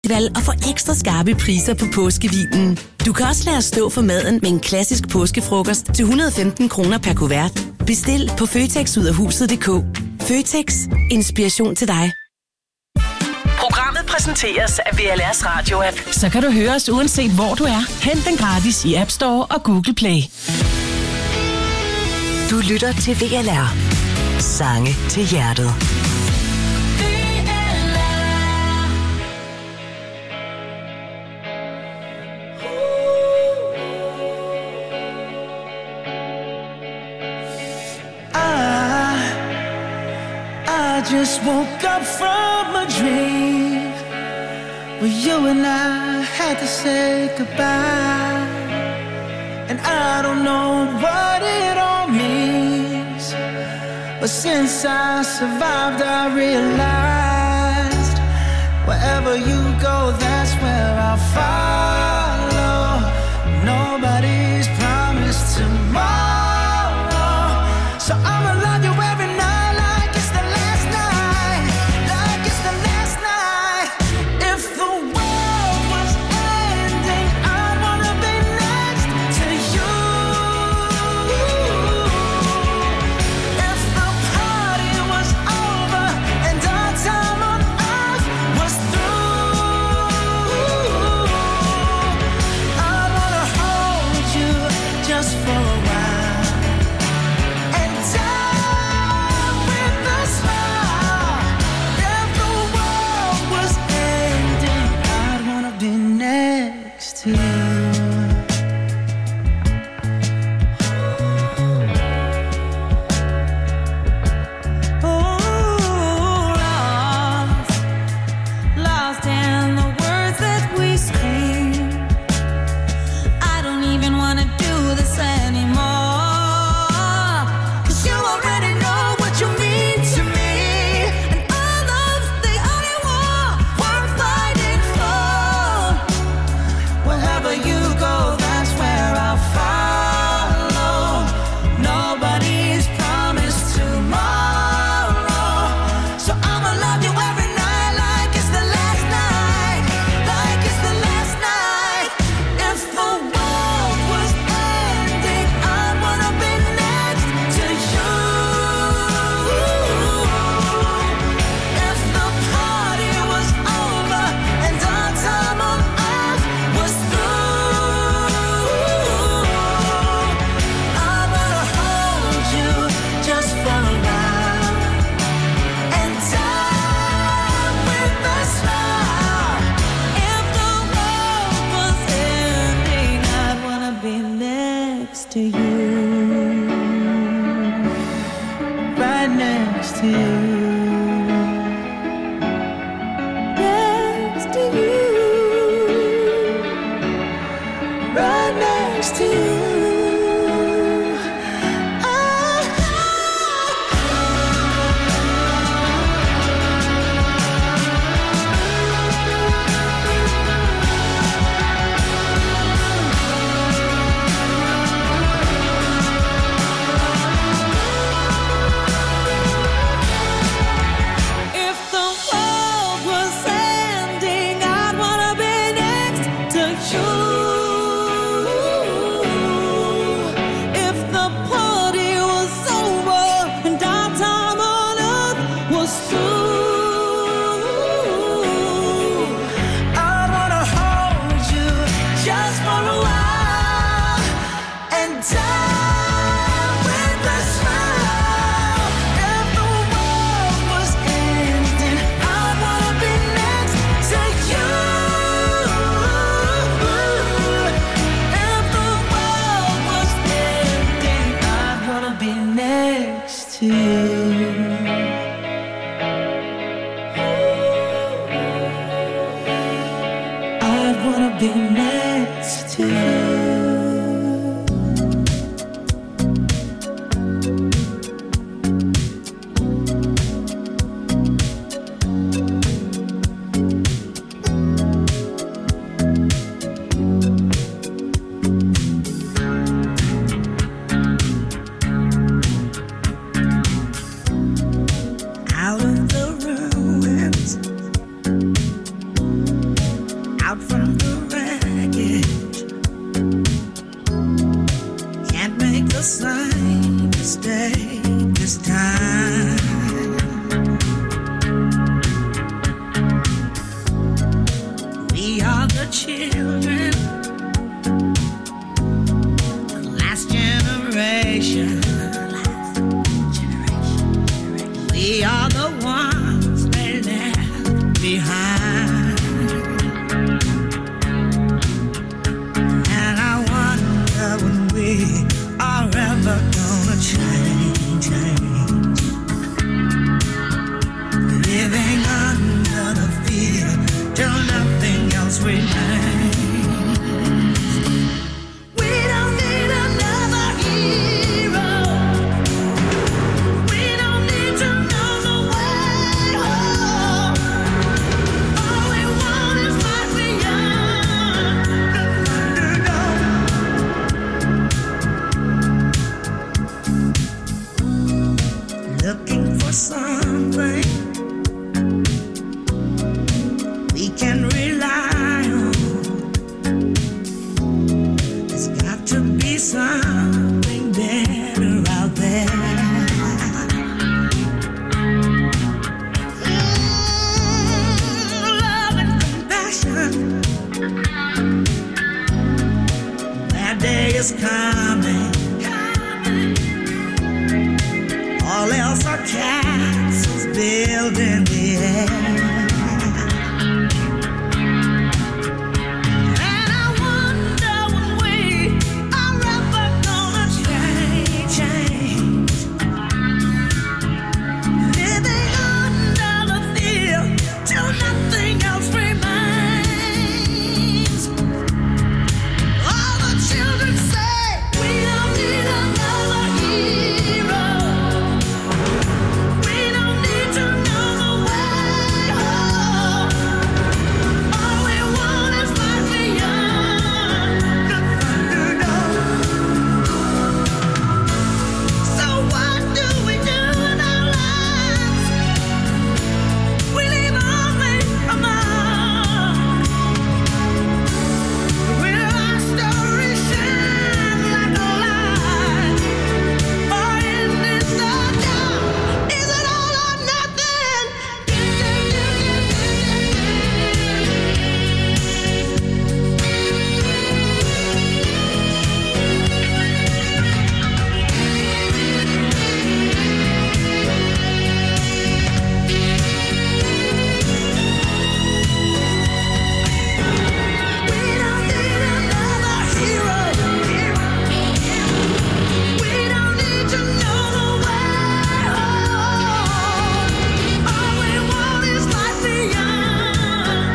Festival og få ekstra skarpe priser på påskevinen. Du kan også lade os stå for maden med en klassisk påskefrokost til 115 kroner per kuvert. Bestil på føtexudafhuset.dk. Føtex. Inspiration til dig. Programmet præsenteres af VLR's Radio-app. Så kan du høre os uanset hvor du er. Hent den gratis i App Store og Google Play. Du lytter til VLR. Sange til hjertet. I just woke up from a dream where you and I had to say goodbye. And I don't know what it all means, but since I survived I realized wherever you go, that's where I'll follow. Nobody's promised tomorrow, so I'ma love you every night like it's the last night, like it's the last night. If the world was ending, I'd wanna be next to you. If the party was over and our time on earth was through, I'd wanna hold you just for a while and die with a smile. If the world was ending, I'd wanna be next to you. Lost in the words that we scream. I don't even wanna do this anymore, 'cause you already know what you mean to me, and all of the only war worth fighting for. Wherever you go, that's where I'll follow. Nobody's promised tomorrow, so I'ma love you every night like it's the last night, like it's the last night. If the world was ending, I'd wanna be next to you. If the party was over and our time on earth was through, I wanna hold you just for a while and die with a smile. If the world was ending, I'd wanna be next to you, right next to you, next to you, right next to you. If the world was ending, I'd wanna be next to you. If the party was over and our time on earth was through, I'd wanna hold you just for a while and die with a smile. If the world was ending, I'd wanna be next to you. If the world was ending, I'd wanna be next to you. I'd wanna be next to you. Out of the ruins the same mistake this time. We are the children, the last generation. We are the ones they left behind. And I wonder when we are ever gonna change. Living under the fear till nothing else remains. We don't need another hero. We don't need to know the way home. All we want is life beyond the Thunderdome. Looking for something we can rely on. There's got to be something better out there. Love and compassion. That day is coming. All else are castles built in the air. And I wonder when we are ever gonna change. Living under the fear till nothing else remains. All the children say we don't need another hero. We don't need to know the way home. All we want is life beyond the Thunderdome. So what do we do in our lives? We leave only a mark. Will our story shine like a light, or end in the dark? Is it all or nothing? We don't need another hero. We don't need to know the way home. All we want is life beyond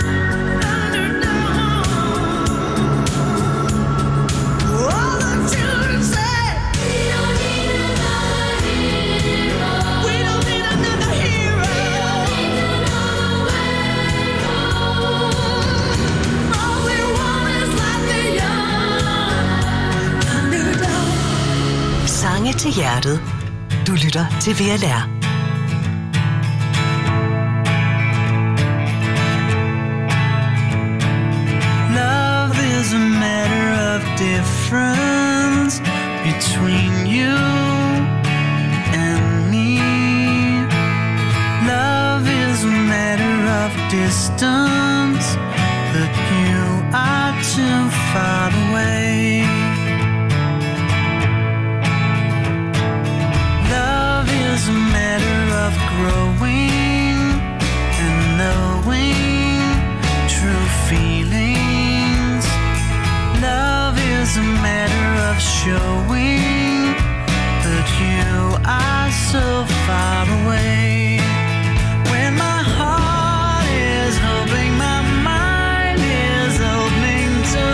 Thunderdome. All the children say we don't need another hero. We don't need another hero. All we want is life beyond Thunderdome. Sange til hjertet. Du lytter til VLR. Love is a matter of difference between you and me. Love is a matter of distance, but you are too far away. Love is a matter of growing and knowing true feelings. Love is a matter of showing, but you are so far away. When my heart is hoping, my mind is hoping to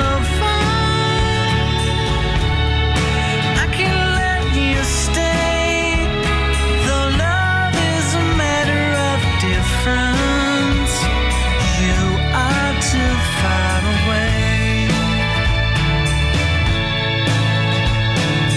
find I can let you stay. Though love is a matter of difference, you are too far away.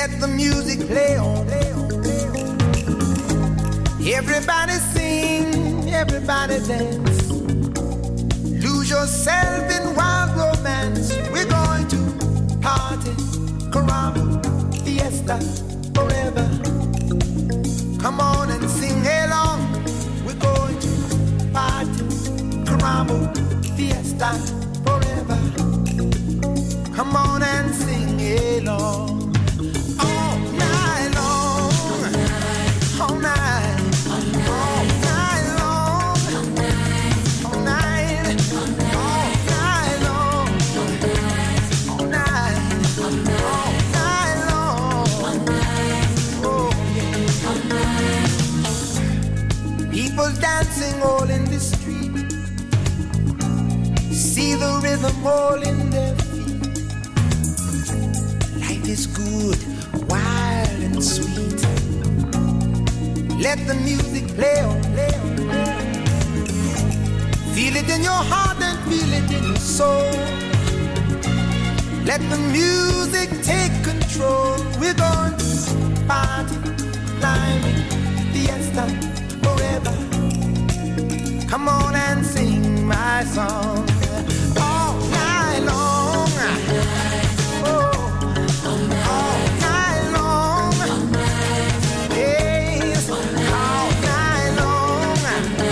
Let the music play on. Everybody sing, everybody dance. Lose yourself in wild romance. We're going to party, caramba, fiesta, forever. Come on and sing along. We're going to party, caramba, fiesta, forever. Come on and sing along. All night long, all night, all night long, all night, all night long, all night, all night long. Oh yeah. People dancing all in the street. See the rhythm all in their feet. Life is good, wild and sweet. Let the music play on, play on, play on. Feel it in your heart and feel it in your soul. Let the music take control. We're going to party, climbing, fiesta, forever. Come on and sing my song all night long. Oh, all night long. Yes, all night long.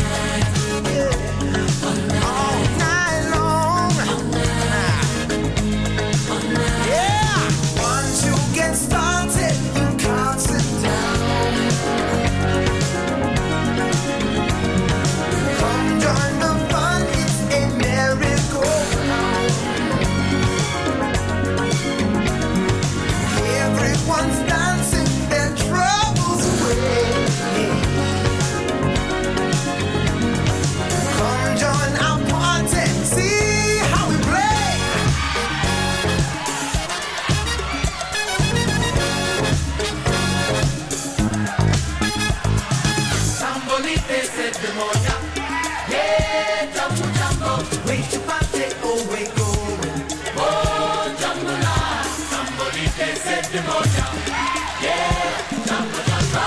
Yeah, all night long. Yeah, once you get started, you can't sit down. Come join the fun, it's a merry-go-round. Everyone's dancing their troubles away. Come join our party, see how we play. Sambolite se demonia. Yeah, jumbo, jumbo. Way to party, oh, we going. Oh, jumbo la. Sambolite se demonia. Yeah, jumbo, jumbo.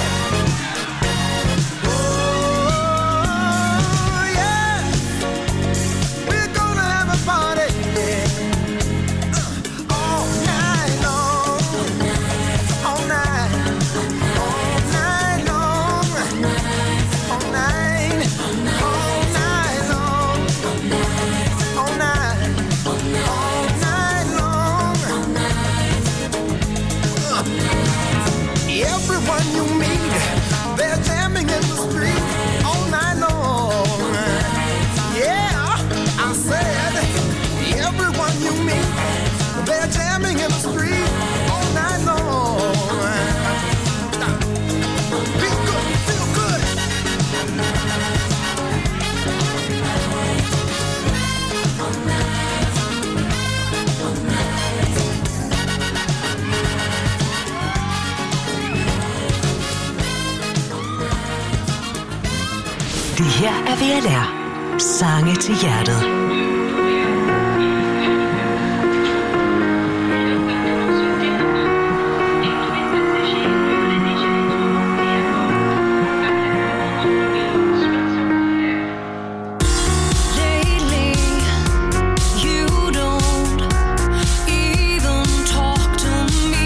Oh, yeah. We're gonna have a party. Yeah. All night long. All night. All night long. All night. All night long. All night. All night long. Everyone you meet, they're jamming in the street all night long. Yeah, I said, everyone you meet, they're jamming in the street all night long. Feel good, feel good. Det her er VLR. Sange til hjertet. Lately, you don't even talk to me.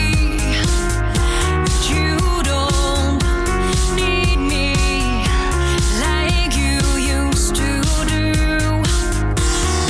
You don't need me like you used to do.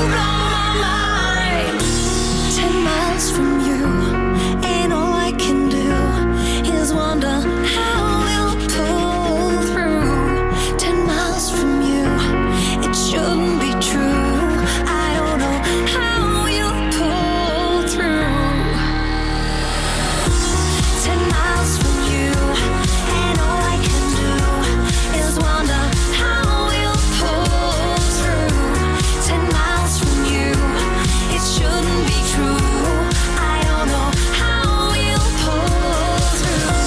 blow my mind. 10 miles from you, and all I can do is wonder how we'll pull through. 10 miles from you, it shouldn't be true. I don't know how we'll pull through. 10 miles from you, and all I can do is wonder how we'll pull through. 10 miles from you, it shouldn't be true. I don't know how we'll pull through.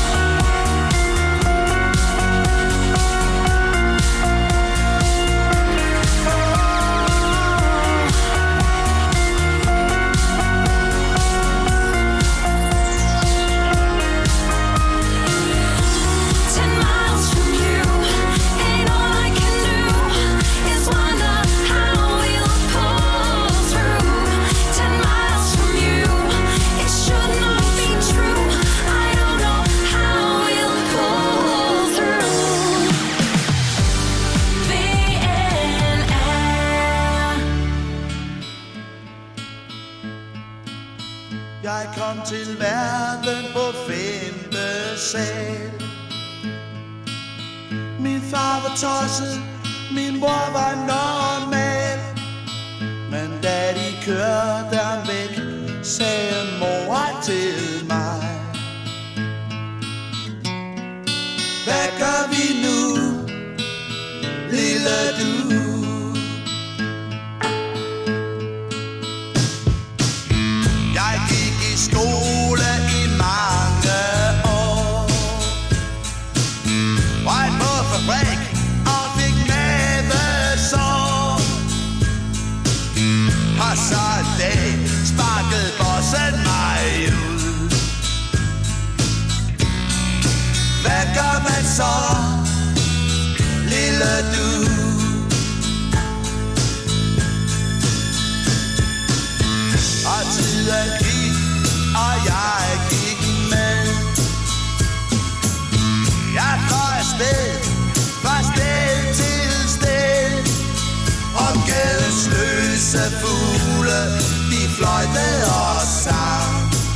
Ten miles from you, and all I can do is wonder how we'll pull through. 10 miles from you, it should not be true. I don't know how we'll pull through. VNR. Jeg kom til verden på 5. sal. Min far var tosset, min mor var normal. Men da de kørte ham væk, sagde mor til mig: hvad gør vi nu, lille du? Jeg gik i skole i mange år, røg på fabrik og fik mavesår. Og så en dag sparkede bossen mig ud. Hvad gør man så, lille du? Og tiden gik, og jeg gik med. Jeg fløj afsted, fra sted til sted. Og gadens løse fugle, de fløjtede og sang.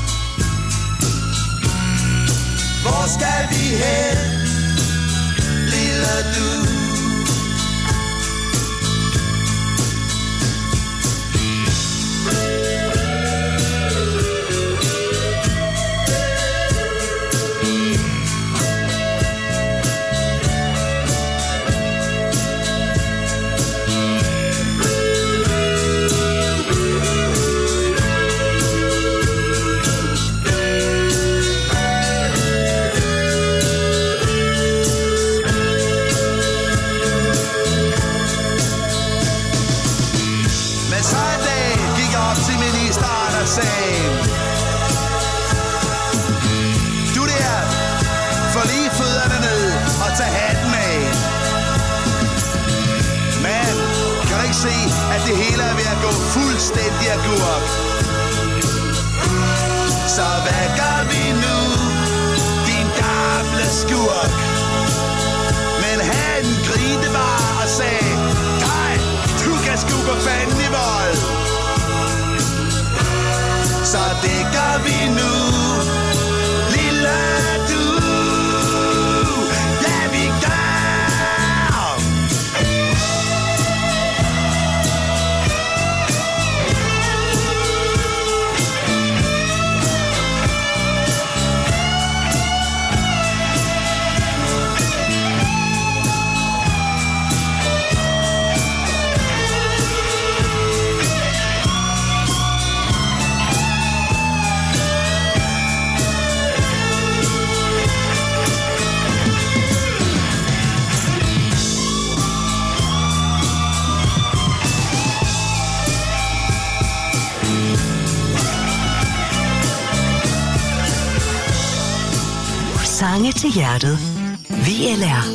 Hvor skal vi hen, lille du? Men så en dag gik jeg op til ministeren og sagde: du der, få lige fødderne ned og tag hatten af. Men kan du ikke se, at det hele er ved at gå fuldstændig agurk? Så hvad gør vi nu, din gamle skurk? Men han grinte bare og sagde: nej, du kan sgu gå fanden i vold. Så det gør vi nu, lille du. Ja, vi gør. Sange til hjertet. VLR.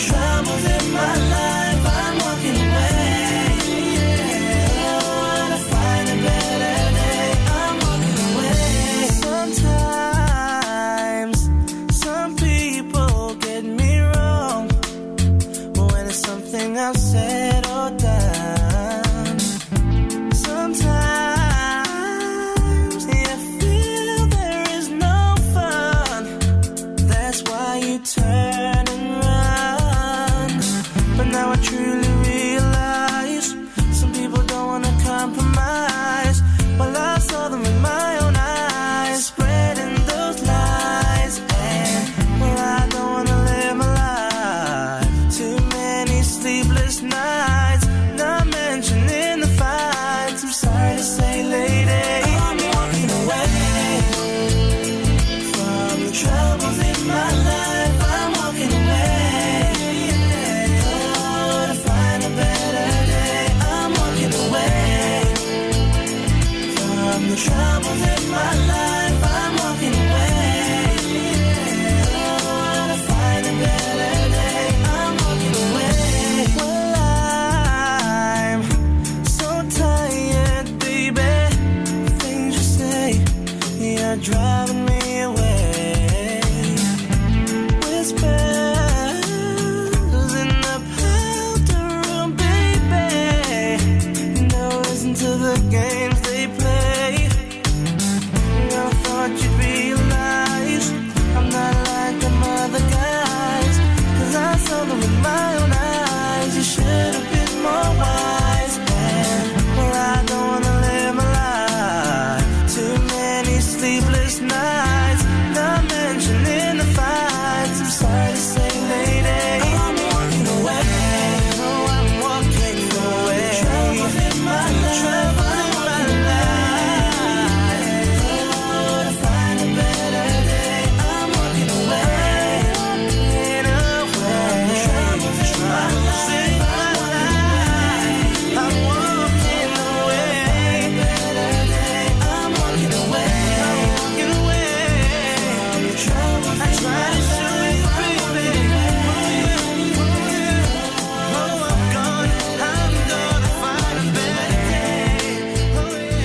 troubles in my life, I'm walking away. To find a better day, I'm walking away. Sometimes some people get me wrong when it's something I've said or done. Sometimes you feel there is no fun. That's why you turn and run. But now I truly realize some people don't want to compromise. Well, I saw them with my own eyes, spreading those lies. And well, I don't want to live my life. Too many sleepless nights, not mentioning the fights. I'm sorry to say, lady, I'm walking away from the troubles in my life. I'm walking away. To find a better day, I'm walking away from the troubles in my life. I'm walking away. To find a better day, I'm walking away. Well, I'm so tired, baby. The things you say, you're driving me away. Whispers in the powder room, baby. No, listen to the games they play. I thought you'd realize I'm not like them other guys. 'Cause I saw them with my own eyes. You should have been more wise. And well, I don't wanna live my life. Too many sleepless nights, not mentioning the fights. I'm sorry to say, lady, I'm walking away. Oh, I'm walking away. Troubles in my life. Troubles in my life. Oh, to find a better day, I'm walking away. Walking away. Troubles in my life. I'm walking away. Better day, I'm walking away. I'm walking away. From the troubles I try to show you, baby. Oh, I'm gonna find a better day. Oh, yeah.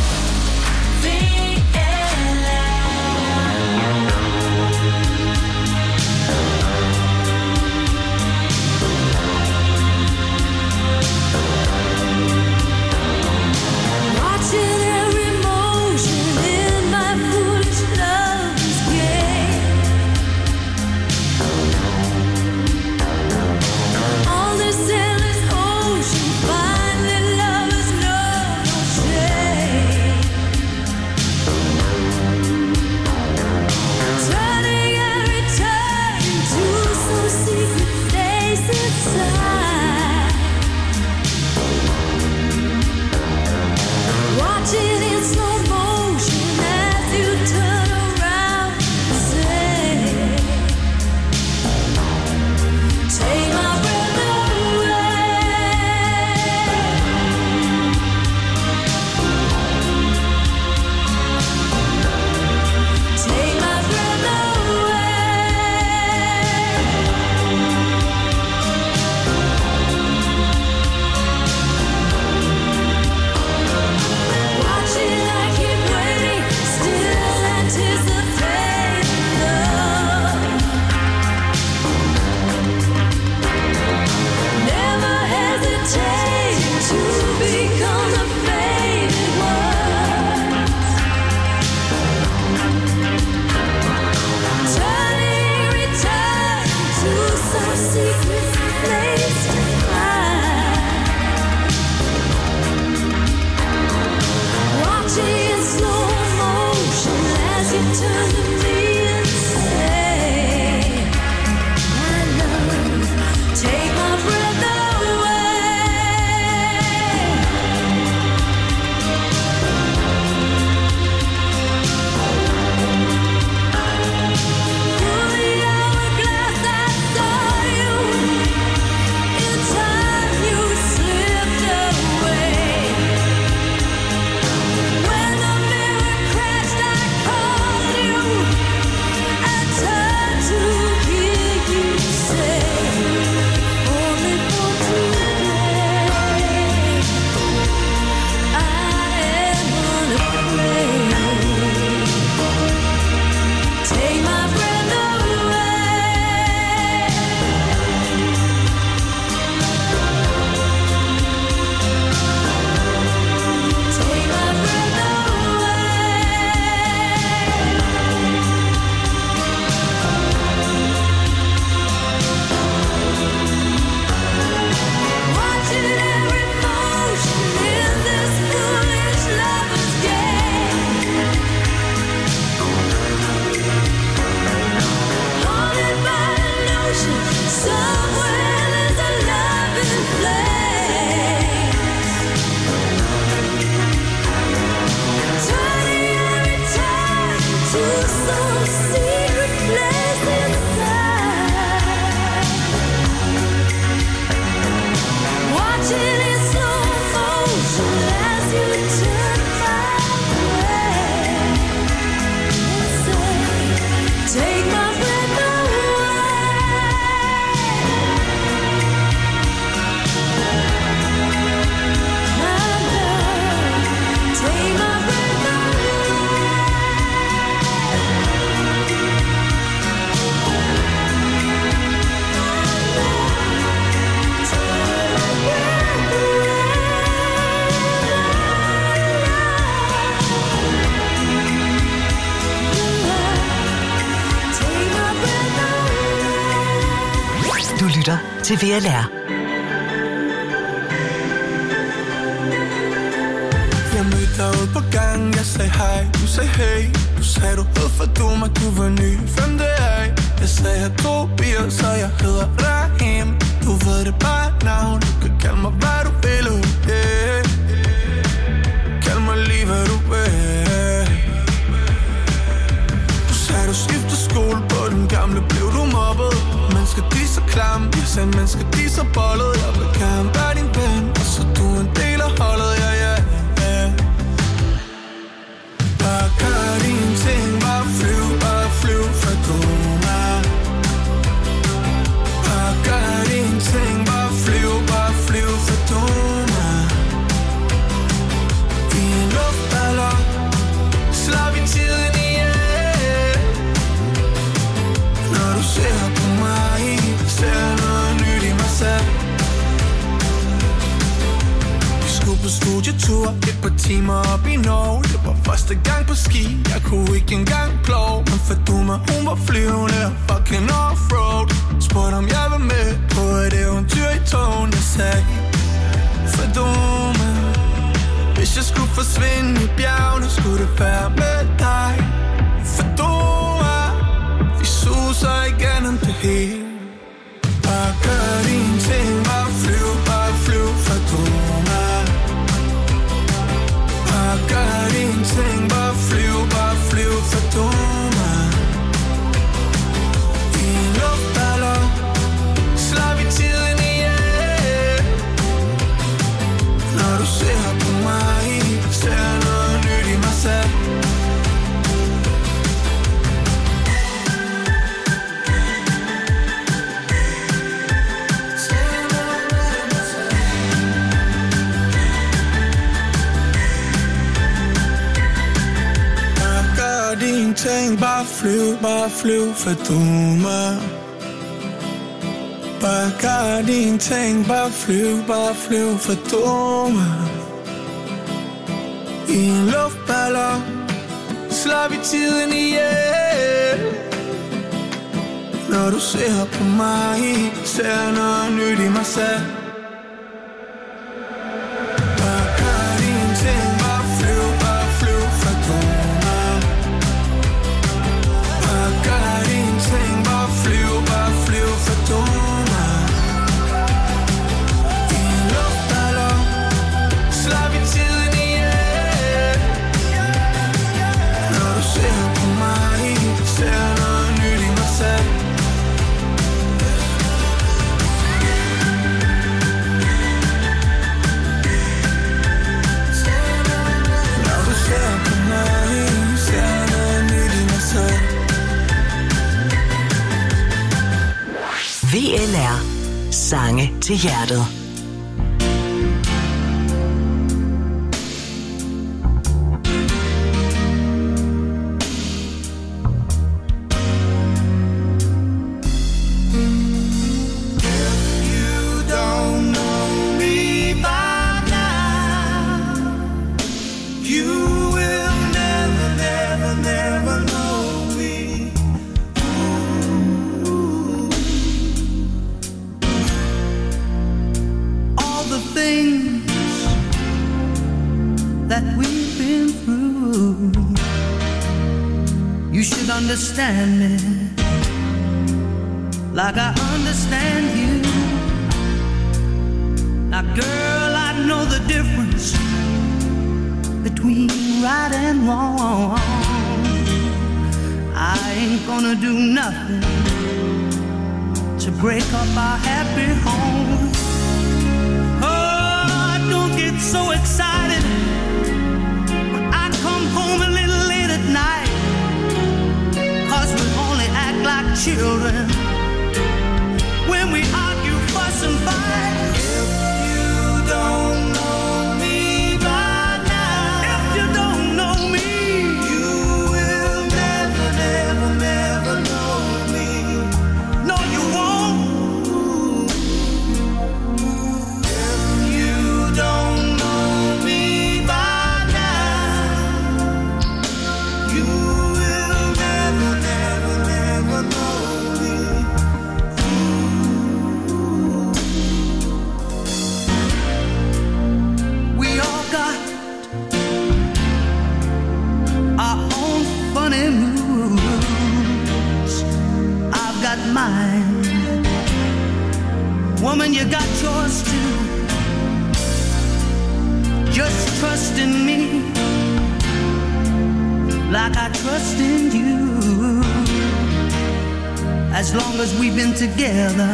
Watching every motion in my foolish love's game. On this endless ocean, finally lovers know no shame. Turning every turn into some secret place inside. Watching in slow motion as you turn around and say, take my breath away. Take my breath Watching, I keep waiting, still anticipating love. Never hesitating to become the faded ones. Turning, return to some secret place to hide. Watching in slow motion as you turn to me and say, my love, take my breath away. Through the hourglass I saw you. lytter til VLR. Jeg mødte dig ude på gangen, jeg sagde hej, du sagde hey. Du sagde du hed for du mig, du var ny, hvem det er? Jeg sagde jeg tog bier, så jeg hedder Rahim. Du ved det bare navn, du kan kalde mig hvad du vil, yeah. Kald mig lige hvad du vil. Du sagde du skiftede skole, på den gamle blev du mobbet. Mennesker de så klamme, jeg sagde mennesker de så bollet. Jeg vil gerne være din ven, og så du en del af holdet, ja. Bare gør dine ting, bare flyv for du mig. Bare gør dine ting, bare flyv for du mig. I en luftballon slår vi tiden ihjel. Når du ser på mig, ser noget nyt i mig selv. På studietur, et par timer op i Norge. Det var første gang på ski, jeg kunne ikke engang plove. Men Faduma, hun var flyvende og fucking offroad. Spurgte om jeg var med på et eventyr i togen. Jeg sagde, Faduma, hvis jeg skulle forsvinde i bjergene, skulle det være med dig. Faduma, vi suser igennem det hele. Bare gør dine ting, bare flyv Faduma. Bare gør dine ting, bare flyv for du mig. I en luftballon slår vi tiden ihjel. Når du ser på mig, ser noget nyt i mig selv. Dine ting, bare flyv for du mig. Bare gør dine ting, bare flyv for du mig. I en luftballon slår vi tiden ihjel. Når du ser på mig, ser noget nyt i mig selv. Bare gør dine ting, bare flyv for du mig. Gør dine ting, bare flyv for du mig. I en luftballon slår vi tiden ihjel. Når du ser på mig, ser noget nyt i mig selv. Når du ser på mig, ser noget nyt i mig selv. VLR. Sange til hjertet. Understand me like I understand you. Now girl, I know the difference between right and wrong. I ain't gonna do nothing to break up our happy home. Oh, don't get so excited when I come home a little late at night. 'Cause we only act like children when we argue, fuss and fight. If you don't know me by now, if you don't know me, you will never, never, never know me. No, you won't. If you don't know me by now, you will never, never, never know me. Woman, you got yours too. Just trust in me like I trust in you. As long as we've been together,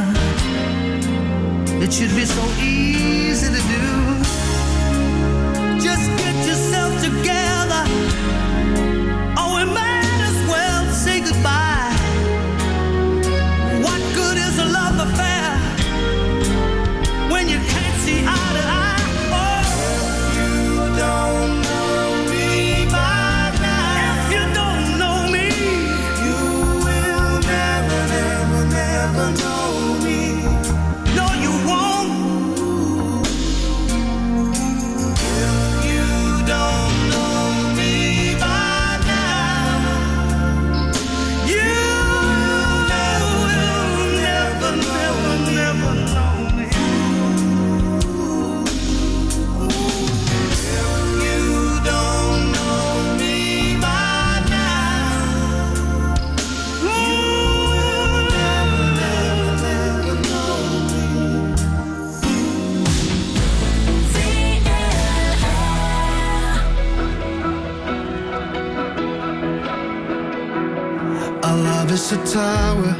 it should be so easy to do. Just get yourself together, or we might as well say goodbye. What good is a love affair when you can't see eye to eye? Oh, if you don't know me by now, if you don't know me, you will never, never, never know me. No, you won't. If you don't know me by now, you will never, never, never know me. If you don't know me by now, you will never, never, never know me. Our love is a tower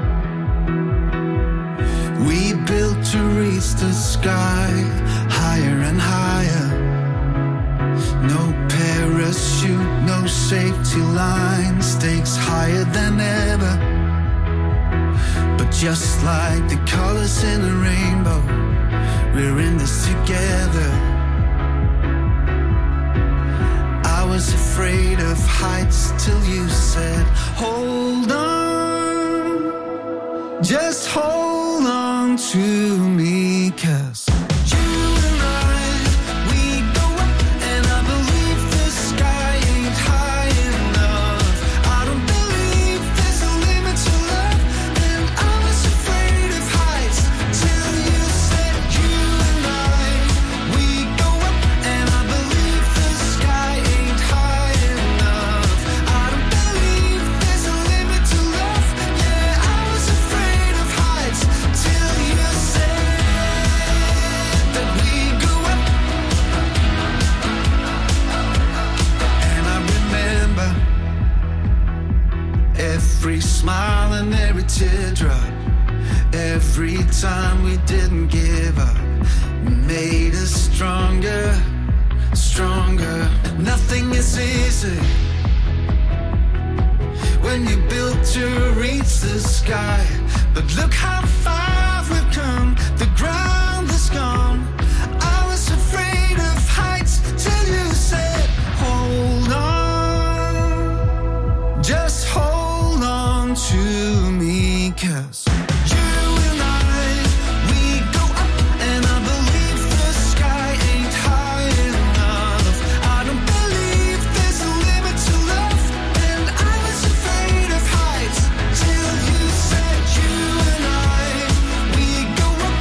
we built to reach the sky, higher and higher. No parachute, no safety line, stakes higher than ever. But just like the colors in a rainbow, we're in this together. I was afraid of heights till you said, hold on, just hold on to me, 'cause you and I, we go up, and I believe the sky ain't high enough. I don't believe there's a limit to love, and I was afraid of heights till you said, you and I, we go up, and I believe the sky ain't high enough. I don't believe there's a limit to love. Yeah, I was afraid of heights till you said that we go up. And I remember every smile and every teardrop, every time we didn't give up, made us stronger, stronger. Nothing is easy when you build to reach the sky. But look how far we've come, the ground is gone. I was afraid of heights till you said, hold on, just hold on to me, 'cause you and I, we go up, and I believe the sky ain't high enough. I don't believe there's a limit to love, and I was afraid of heights till you said, you and I, we go up,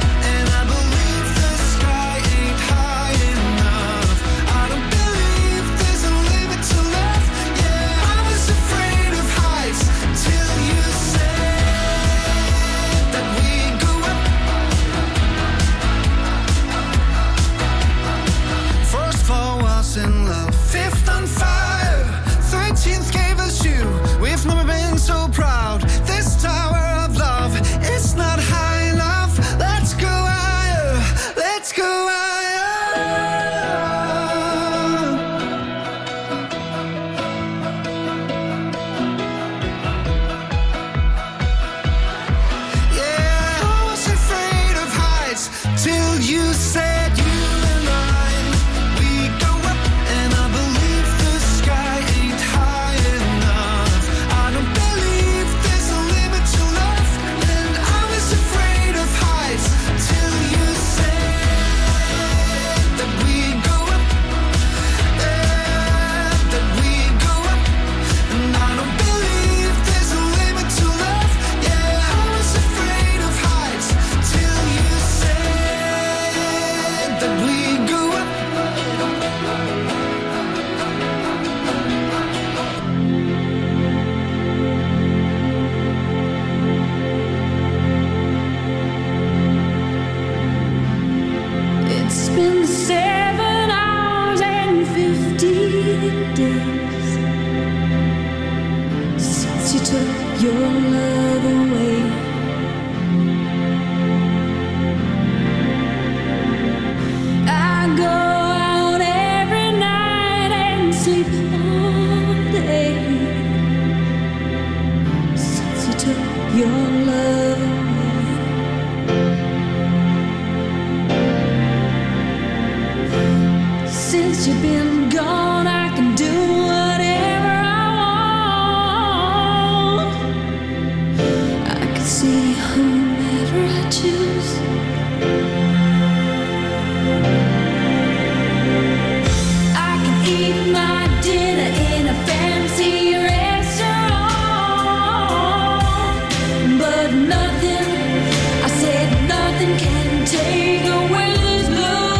take away these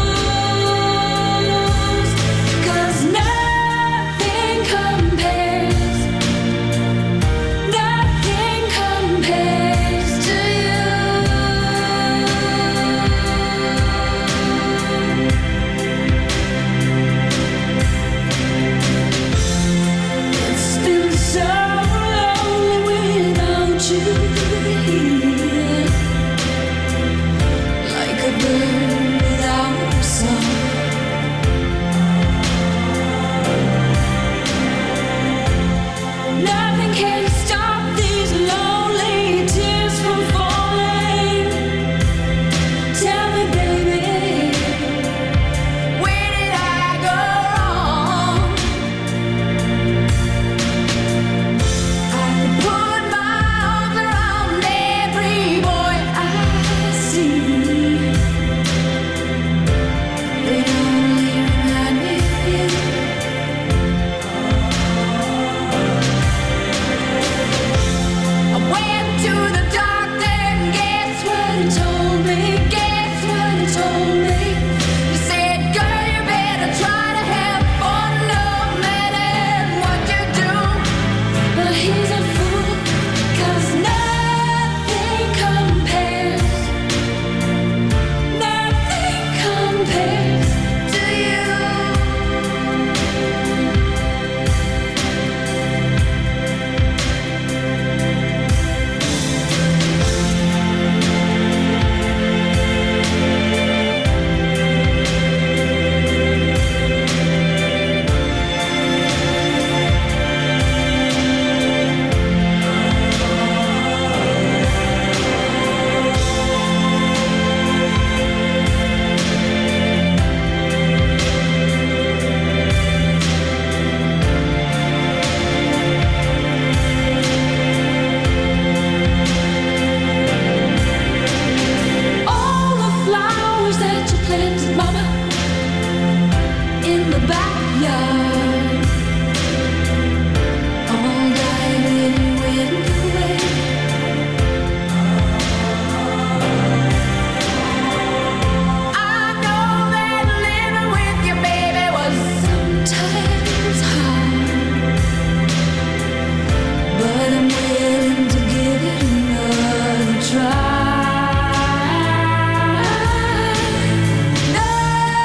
blues, 'cause nothing compares to you. It's been so lonely without you here, like a bird without a song. Nothing can stop these lonely tears from falling. Tell me, baby, where did I go wrong? I could put my arms around every boy I see. They only remind me of you. I went to the doctor and guess what he told me? Guess what he told me? He said, girl, you better try to have fun no matter what you do. But he's a fool, 'cause nothing compares to you. All the flowers that you planted, mama, in the backyard, all died when you went away. I know that living with you, baby, was sometimes hard, but I'm willing to give it another try. Nothing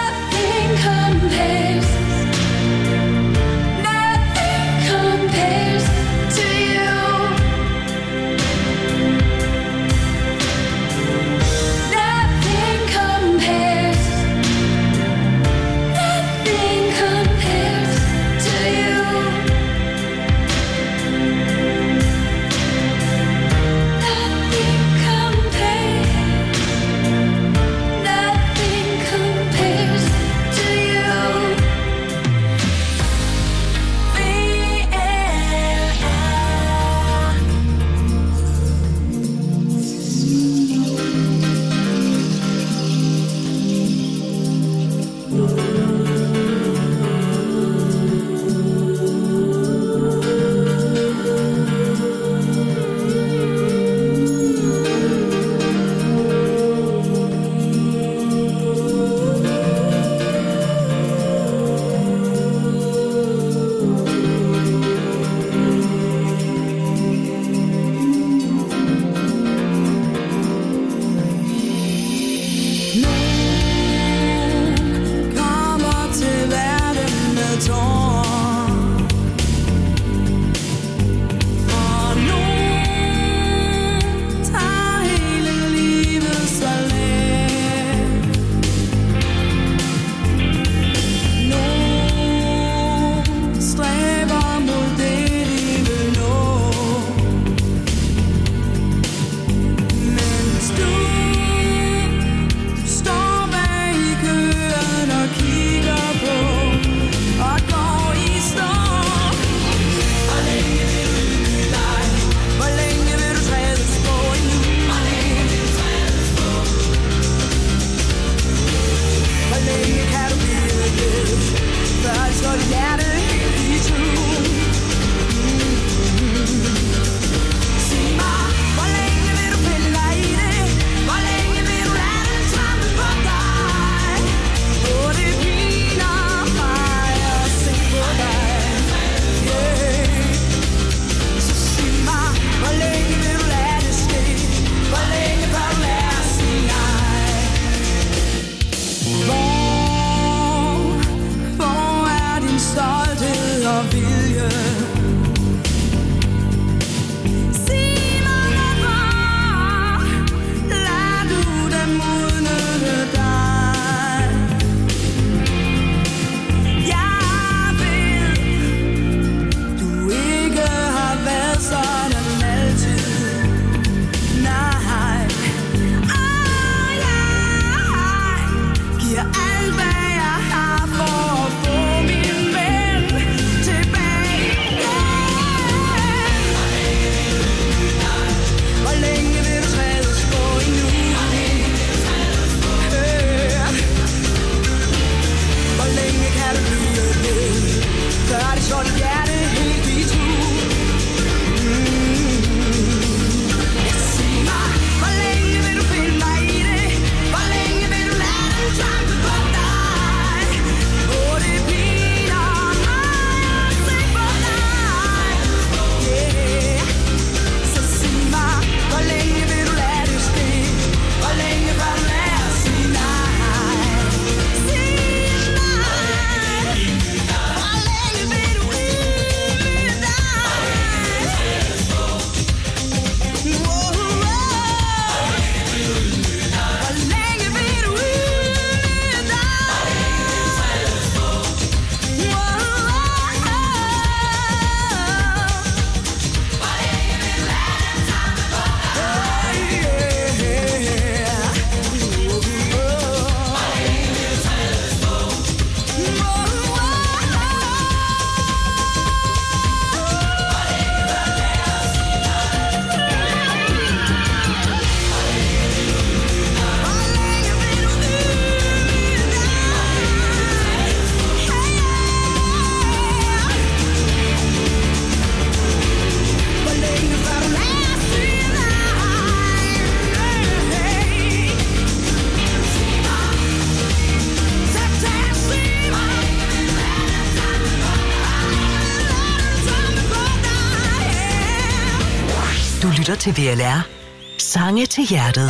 lytter til VLR. Sange til hjertet.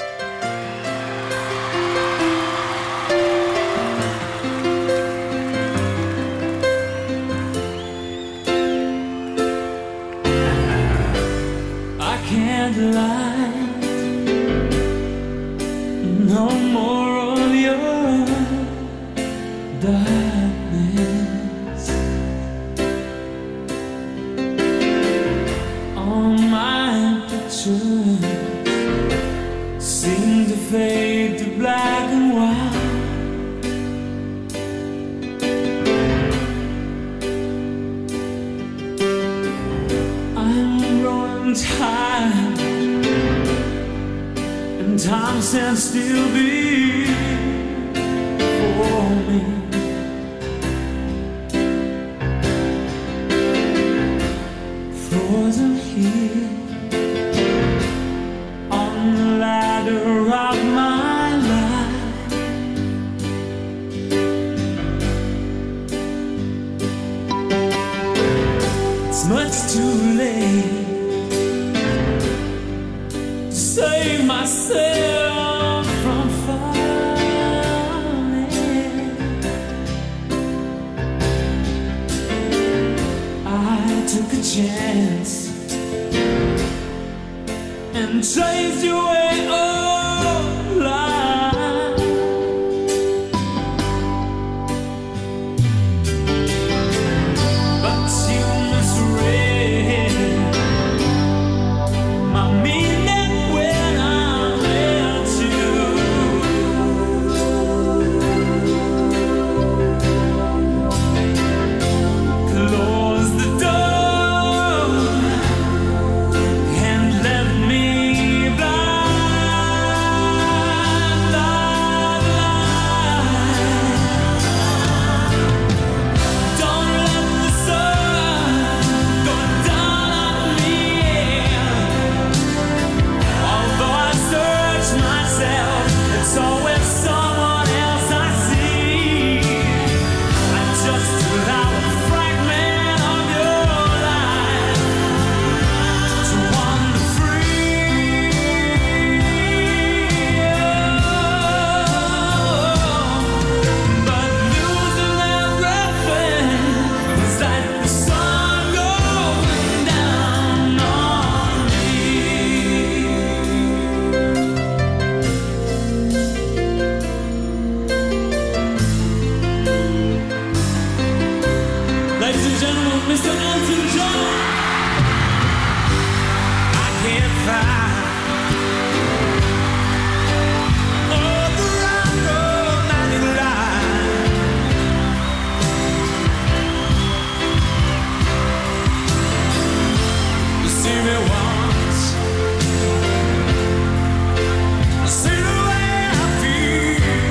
I can't lie. No more of your darkness. All my pictures seem to fade to black and white. I'm growing tired, and time stands still before me. Frozen here on the ladder of my life. It's much too late to save myself from falling. I took a chance and chased you away alive. But you misread my meaning when I met you. Close the door and left me blind, blind, blind. Don't let the sun go down on me. Although I search myself, it's always someone else I see. I just allow a fragment of your life to wander free. But losing everything is like the sun going down on me. Ladies and gentlemen, Mr. Elton John. I can't find all the romantic line. You see me once, you see the way I feel.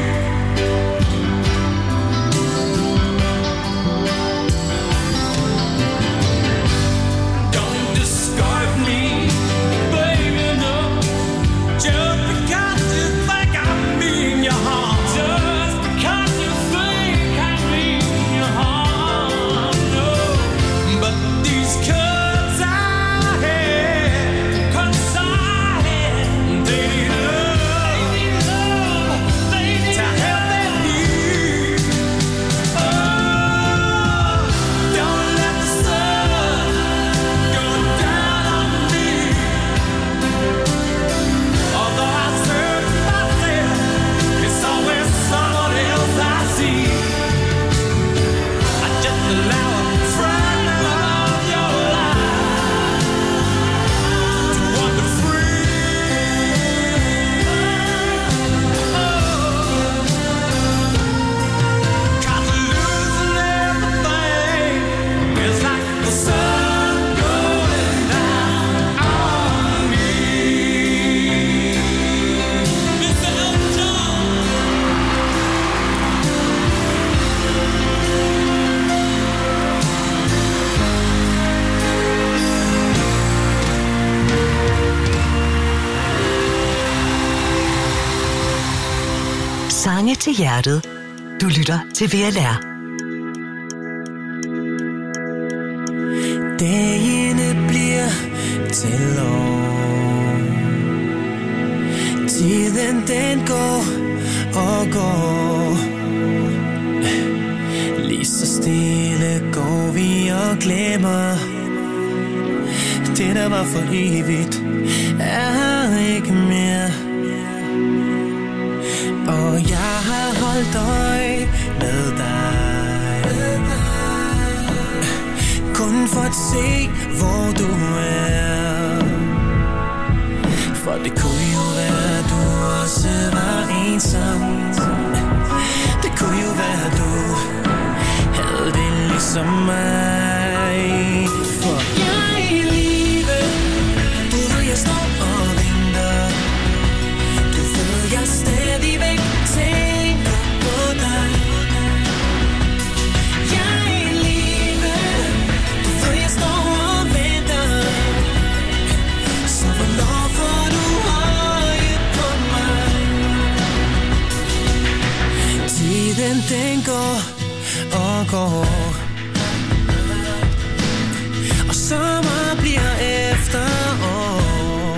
Don't discard me, baby, no. Just because you think I mean you harm. Just because you think I mean you harm, no. But these cuts I had, they need love, they need to help them heal. Oh, don't let the sun go down on me. Although I search myself, it's always someone else I see. I just allow a fragment of your life to wander free. Cause losing everything is like the sun going down on me. Mr. Elton John. Sange til hjertet. Du lytter til VLR. Dagene bliver til år. Tiden den går og går. Lige så stille går vi og glemmer. Det der var for evigt er ikke mere. Og jeg har holdt øje med dig, kun for at se hvor du er. For det kunne jo være du også var ensom. Det kunne jo være du havde det ligesom mig. For jeg er i live. Du ved jeg står og venter. Du ved jeg stadigvæk tænker på dig. Jeg er i live. Du ved jeg står og venter. Så hvornår får du øje på mig? Tiden den går og går, og sommer bliver efterår,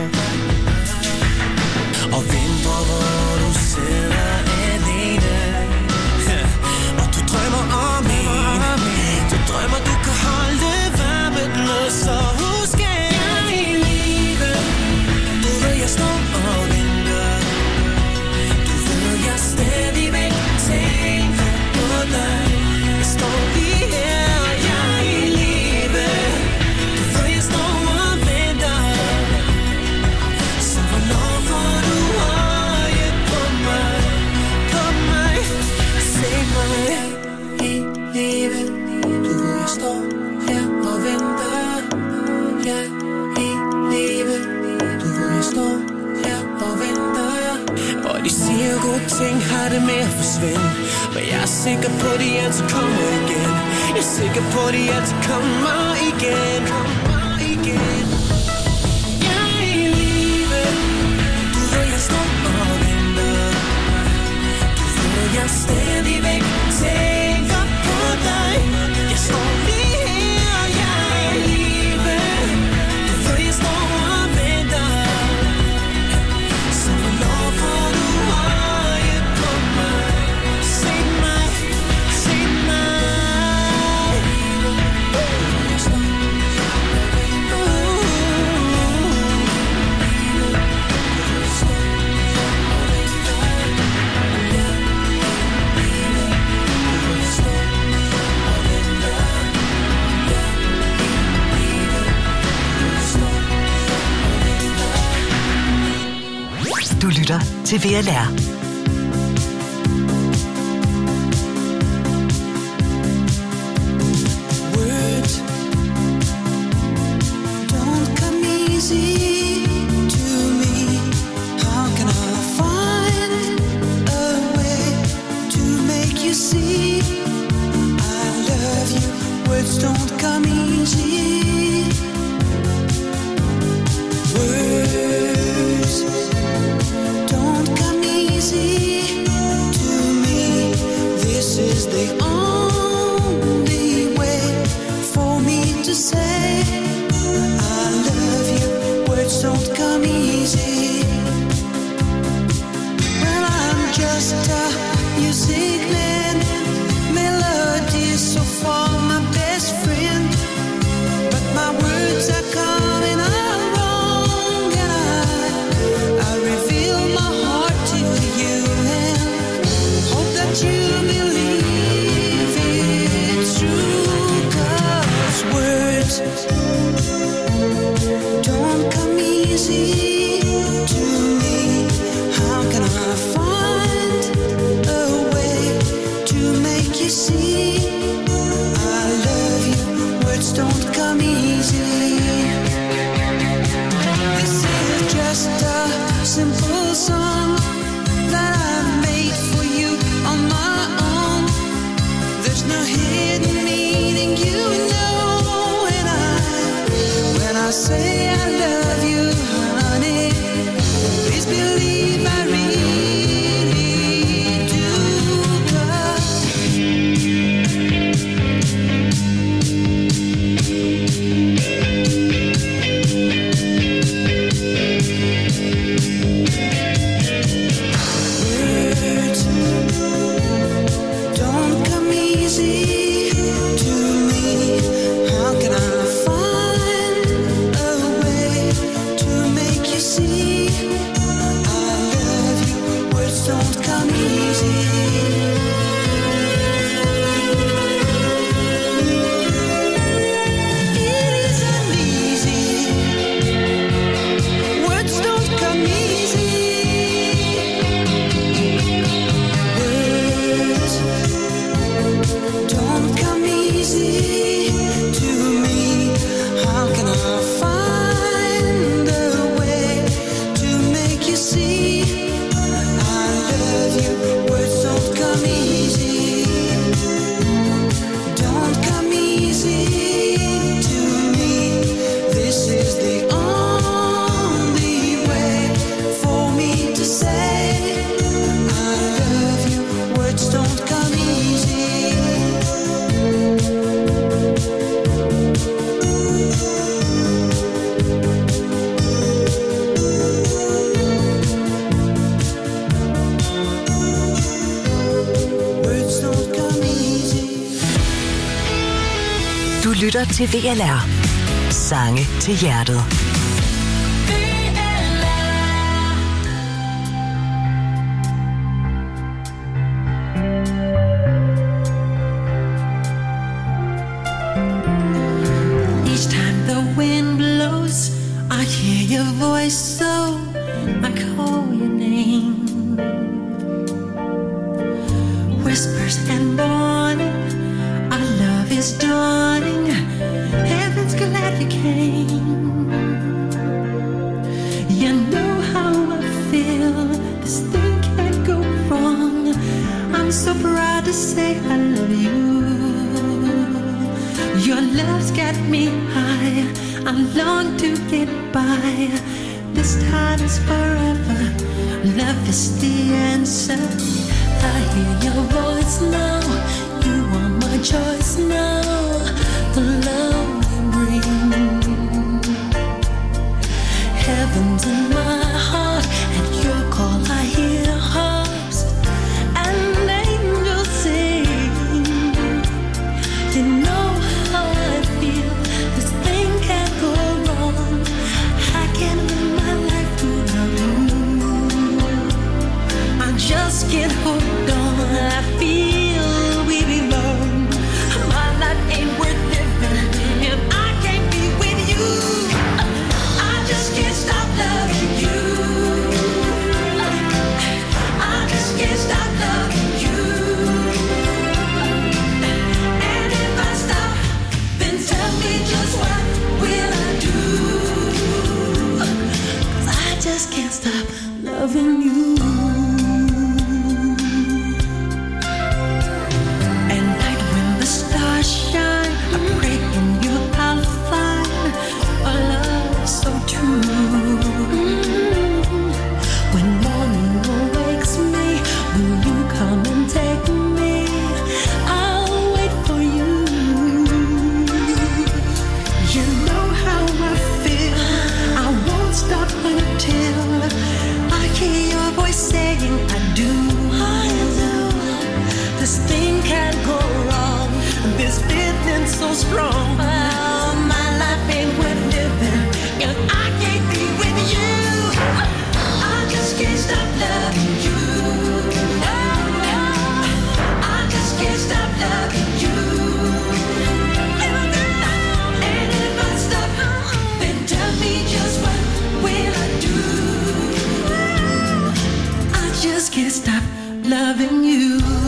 og vinter hvor du sidder alene, og du drømmer om en. Du drømmer du kan holde varmen med, så husk at jeg er i live. Du ved jeg står og venter. Du ved jeg stadigvæk tænker på dig. Jeg står lige her, jeg er i live. Du ved jeg står og venter. Så hvornår får du øje på mig? På mig, se mig i live. Du ved jeg står her og venter. Jeg er i live. Du ved jeg står her og venter. Og de siger gode ting har det med at forsvinde, men jeg er sikker på de altid kommer igen. Jeg er sikker på de altid kommer igen. Kommer igen. Jeg er i live. Du ved jeg står og venter. Du ved jeg stadigvæk tænker på dig. Jeg står lige her, jeg er i live. Du ved jeg står og venter. Så hvornår får du øje på mig? Se mig, se mig. Jeg står og venter. Jeg står og venter. Jeg står og venter. Jeg står og venter. Du lytter til VLR. Words don't come easy to me. How can I find a way to make you see I love you? Words don't come easy. Words don't come easy to me. This is the only way for me to say I love you. Words don't come easy. Well, I'm just a music man. Melody is so far my best friend, but my words are coming out wrong, and I reveal my heart to you and hope that you believe it's true. 'Cause words don't come easy to me. How can I find a way to make you see I love you? Words don't come easy. This is just a simple song that I've made for you on my own. There's no hidden meaning, you know, when I say I love you, honey, please believe I really do. 'Cause lytter til VLR. Sange til hjertet. Each time the wind blows, I hear your voice, so I call your name. Whispers and morning, our love is dawning. Heaven's glad you came. You know how I feel. This thing can't go wrong. I'm so proud to say I love you. Your love's got me high. I long to get by. This time is forever. Love is the answer. I hear your voice now. You are my choice now. The love you bring. Heaven's in my heart. At your call I hear harps and angels sing. You know how I feel. This thing can't go wrong. I can live my life without you. I just can't hold on. I feel we belong. My life ain't worth living if I can't be with you. I just can't stop loving you. I just can't stop loving you. And if I stop, then tell me just what will I do? 'Cause I just can't stop loving you. And night when the stars shine, I pray in you I'll find a love so true. When morning awakes me, will you come and take me? I'll wait for you. You know how I feel. I won't stop until I hear your voice saying I do. This thing can't go wrong. This feeling so strong. Oh, my life ain't worth living if I can't be with you. I just can't stop loving you. I just can't stop loving you. And if I stop, then tell me just what will I do? I just can't stop loving you.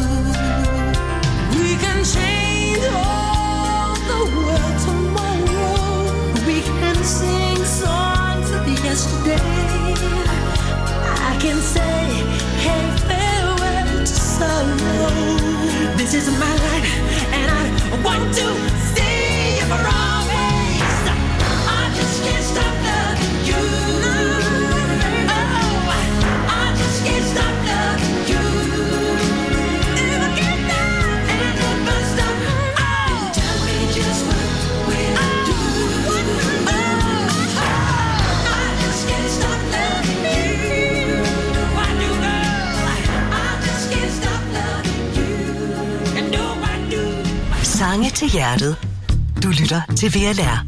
We can change all the world tomorrow. We can sing songs of yesterday. I can say, hey, farewell to sorrow. This is my life, and I want to stay for always. I just can't stop loving you. Oh, I just can't stop loving you. If I can't stop, and if I stop, then tell me just what will I do? I just can't stop loving you. I do, girl. I just can't stop loving you. And no, I do. Sange til hjertet. Du lytter til VLR.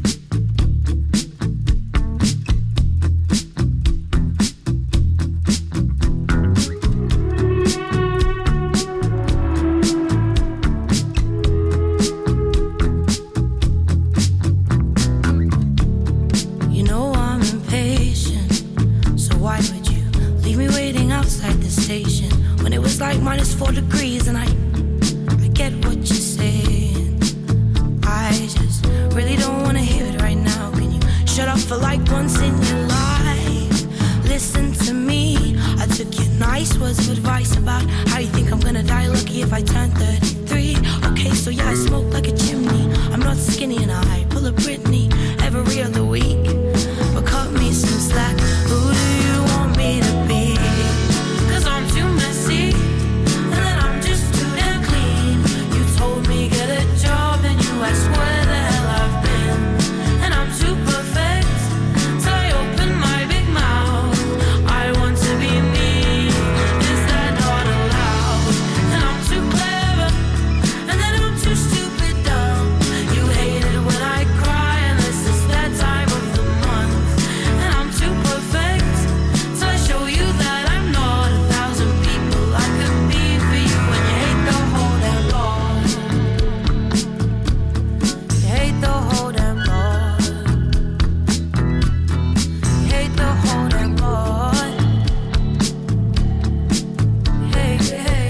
when it was like -4 degrees. And I get what you're saying. I just really don't wanna hear it right now. Can you shut up for like once in your life? Listen to me. I took your nice words of advice about how you think I'm gonna die lucky if I turn 33. Okay, so yeah, I smoke like a chimney. I'm not skinny and I pull a Britney every other week. But cut me some slack. Who do you want me to be? 'Cause I'm too messy, and then I'm just too damn clean. You told me get a job, and you asked where the hell I've been. And I'm too perfect, so I open my big mouth. I want to be me. Is that not allowed? And I'm too clever, and then I'm too stupid dumb. You hate it when I cry, and this is that time of the month. And I'm too perfect, so I show you that I'm not 1,000 people I could be for you. And you hate the whole damn lot. You hate the whole damn lot. You hate the whole damn lot. Hey, hey.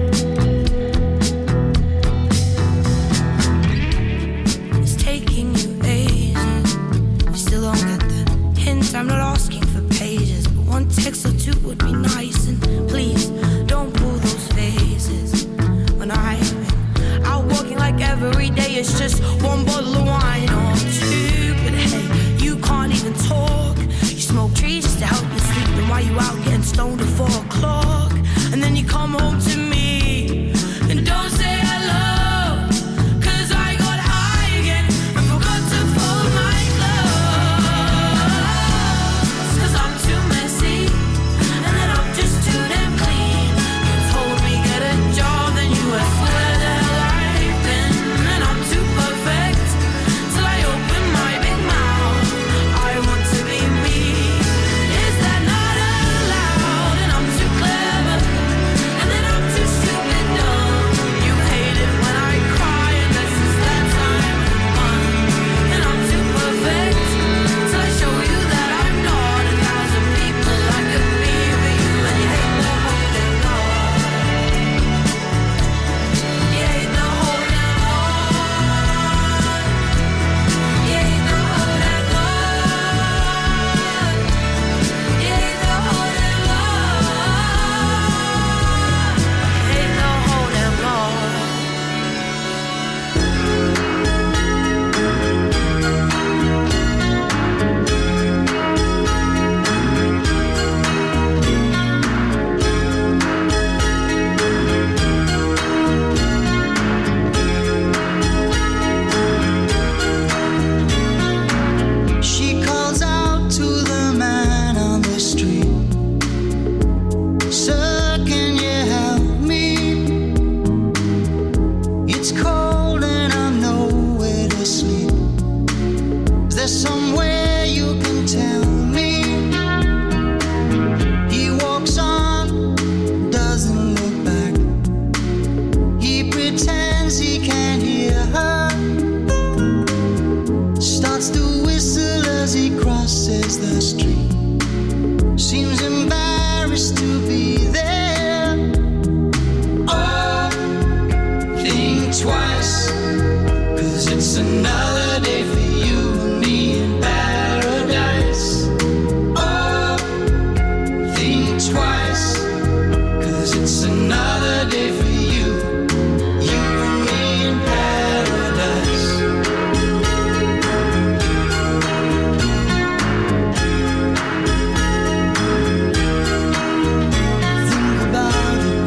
It's taking you ages. You still don't get the hint. I'm not asking for pages, but one text or two would be nice. And please don't pull those faces. When I've been out walking like every day, it's just one bottle of wine or two. But hey, you can't even talk. You smoke trees just to help you sleep. And while you out getting stoned at 4 o'clock, and then you come home to me and don't say hello. 'Cause I got high again and forgot to fold my clothes. 'Cause I'm too messy, and then I'm just too damn clean. You told me get a job, then you asked where the hell I've been. And I'm too perfect, till I open my big mouth. I want to be me. Is that not allowed? And I'm too clever, and then I'm too stupid dumb. You hate it when I cry, and this is that time of the month. And I'm too perfect, till I show you that I'm not 1,000 people I could be for you. And you hate the whole damn lot. You hate the whole damn lot. You hate the whole damn lot. You hate the whole damn lot. You hate the whole damn lot. She calls out to the man on the street. Sir, can you help me? It's cold and I'm nowhere to sleep. Is there somewhere you can tell me? He walks on, doesn't look back. He pretends he can't hear her. Starts to whistle as he crosses the street. Seems embarrassed to be there. Oh, think twice, 'cause it's another day for you and me in paradise. Oh, think twice, 'cause it's another day for you, you and me in paradise. Think about it.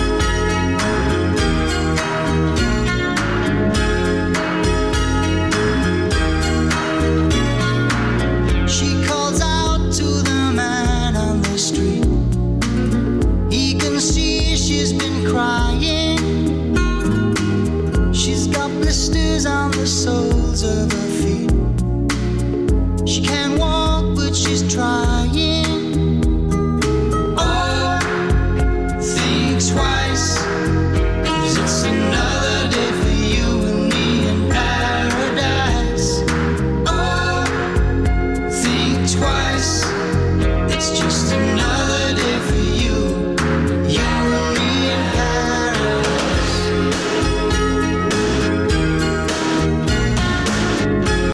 She calls out to the man on the street. He can see she's been crying. She's got blisters on the soles of her feet.